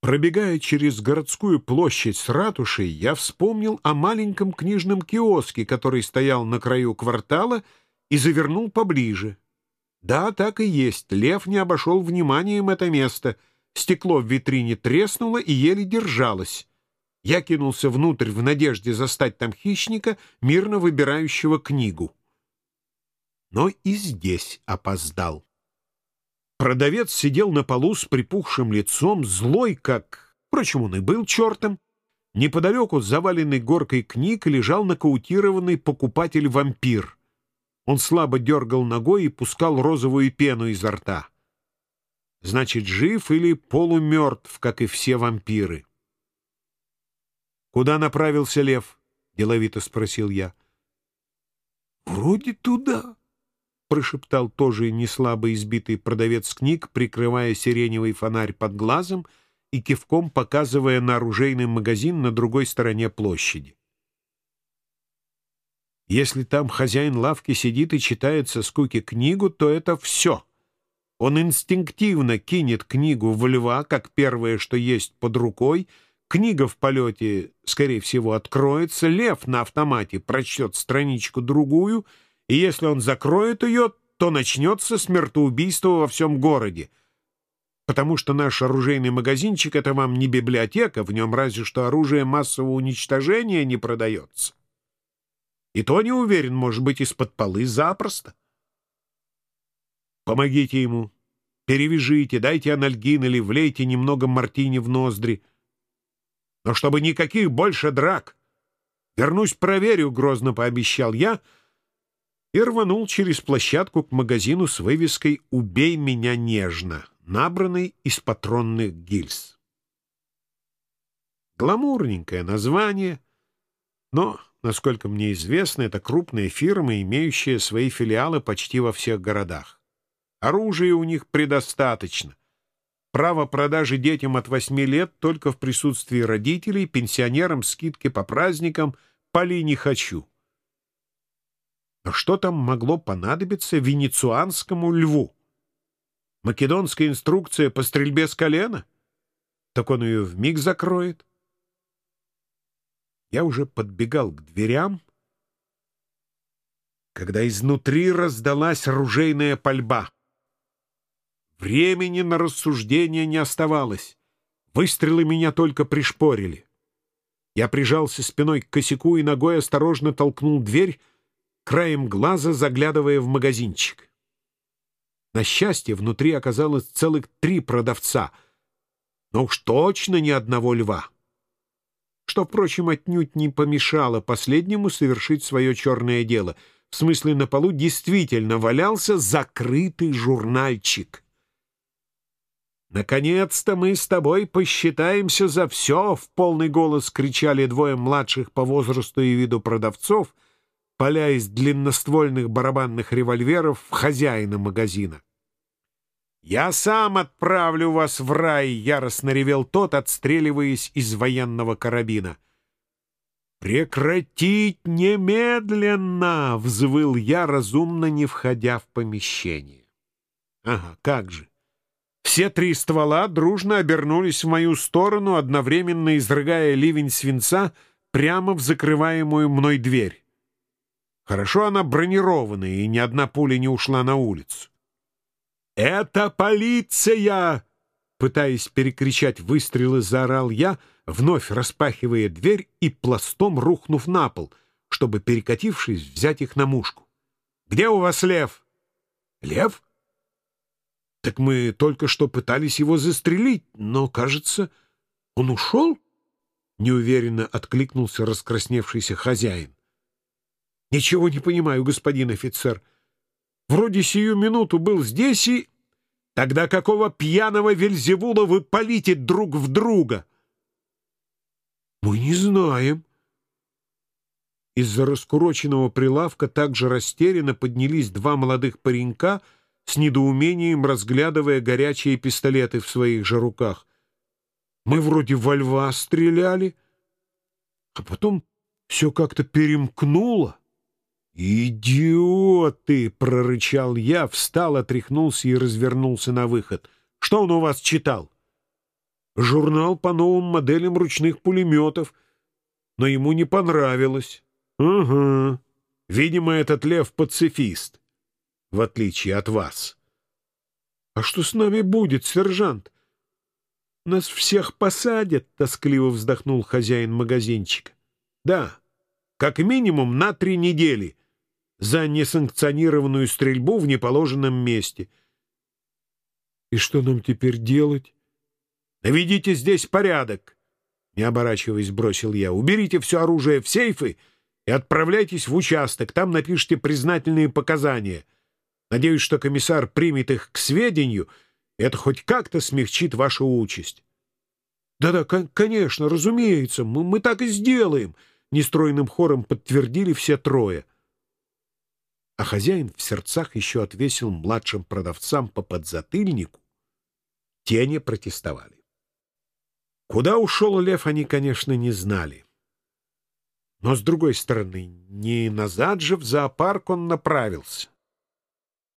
Пробегая через городскую площадь с ратушей, я вспомнил о маленьком книжном киоске, который стоял на краю квартала, и завернул поближе. Да, так и есть, Лев не обошел вниманием это место. Стекло в витрине треснуло и еле держалось. Я кинулся внутрь в надежде застать там хищника, мирно выбирающего книгу. Но и здесь опоздал. Продавец сидел на полу с припухшим лицом, злой, как... Впрочем, он и был чертом. Неподалеку, заваленный горкой книг, лежал нокаутированный покупатель-вампир. Он слабо дергал ногой и пускал розовую пену изо рта. Значит, жив или полумертв, как и все вампиры. «Куда направился Лев?» — деловито спросил я. «Вроде туда», — прошептал тоже неслабо избитый продавец книг, прикрывая сиреневый фонарь под глазом и кивком показывая на оружейный магазин на другой стороне площади. Если там хозяин лавки сидит и читает со скуки книгу, то это все. Он инстинктивно кинет книгу в льва, как первое, что есть под рукой. Книга в полете, скорее всего, откроется, лев на автомате прочтет страничку-другую, и если он закроет ее, то начнется смертоубийство во всем городе. Потому что наш оружейный магазинчик — это вам не библиотека, в нем разве что оружие массового уничтожения не продается. И то, не уверен, может быть, из-под полы запросто. Помогите ему, перевяжите, дайте анальгин или влейте немного мартини в ноздри. Но чтобы никаких больше драк. Вернусь, проверю, — грозно пообещал я, и рванул через площадку к магазину с вывеской «Убей меня нежно», набранной из патронных гильз. Гламурненькое название, но, насколько мне известно, это крупная фирма, имеющая свои филиалы почти во всех городах. Оружия у них предостаточно. Право продажи детям от 8 лет только в присутствии родителей, пенсионерам скидки по праздникам, пали не хочу. Но что там могло понадобиться венецианскому льву? Македонская инструкция по стрельбе с колена? Так он ее вмиг закроет. Я уже подбегал к дверям, когда изнутри раздалась оружейная пальба. Времени на рассуждения не оставалось. Выстрелы меня только пришпорили. Я прижался спиной к косяку и ногой осторожно толкнул дверь, краем глаза заглядывая в магазинчик. На счастье, внутри оказалось целых 3 продавца, но уж точно ни одного льва, что, впрочем, отнюдь не помешало последнему совершить свое черное дело. В смысле, на полу действительно валялся закрытый журнальчик. «Наконец-то мы с тобой посчитаемся за все!» — в полный голос кричали 2 младших по возрасту и виду продавцов, паля из длинноствольных барабанных револьверов в хозяина магазина. «Я сам отправлю вас в рай!» — яростно ревел тот, отстреливаясь из военного карабина. «Прекратить немедленно!» — взвыл я, разумно не входя в помещение. Ага, как же! Все 3 ствола дружно обернулись в мою сторону, одновременно изрыгая ливень свинца прямо в закрываемую мной дверь. Хорошо она бронированная, и ни одна пуля не ушла на улицу. «Это полиция!» Пытаясь перекричать выстрелы, заорал я, вновь распахивая дверь и пластом рухнув на пол, чтобы, перекатившись, взять их на мушку. «Где у вас Лев?» «Лев? Так мы только что пытались его застрелить, но, кажется, он ушел?» Неуверенно откликнулся раскрасневшийся хозяин. «Ничего не понимаю, господин офицер. Вроде сию минуту был здесь и... Тогда какого пьяного Вельзевула вы палите друг в друга?» «Мы не знаем». Из-за раскуроченного прилавка также растерянно поднялись 2 молодых паренька, с недоумением разглядывая горячие пистолеты в своих же руках. «Мы вроде во льва стреляли, а потом все как-то перемкнуло». «Идиоты!» — прорычал я, встал, отряхнулся и развернулся на выход. «Что он у вас читал?» журнал по новым моделям ручных пулеметов, но ему не понравилось. Ага. Видимо, этот Лев пацифист, в отличие от вас. — А что с нами будет, сержант? — Нас всех посадят, — тоскливо вздохнул хозяин магазинчика. — Да, как минимум на 3 недели за несанкционированную стрельбу в неположенном месте. — И что нам теперь делать? — Наведите здесь порядок, — не оборачиваясь, бросил я. — Уберите все оружие в сейфы и отправляйтесь в участок. Там напишите признательные показания. Надеюсь, что комиссар примет их к сведению, и это хоть как-то смягчит вашу участь. Да — конечно, разумеется, мы так и сделаем, — нестройным хором подтвердили все трое. А хозяин в сердцах еще отвесил младшим продавцам по подзатыльнику. Те не протестовали. Куда ушел Лев, они, конечно, не знали. Но, с другой стороны, не назад же в зоопарк он направился.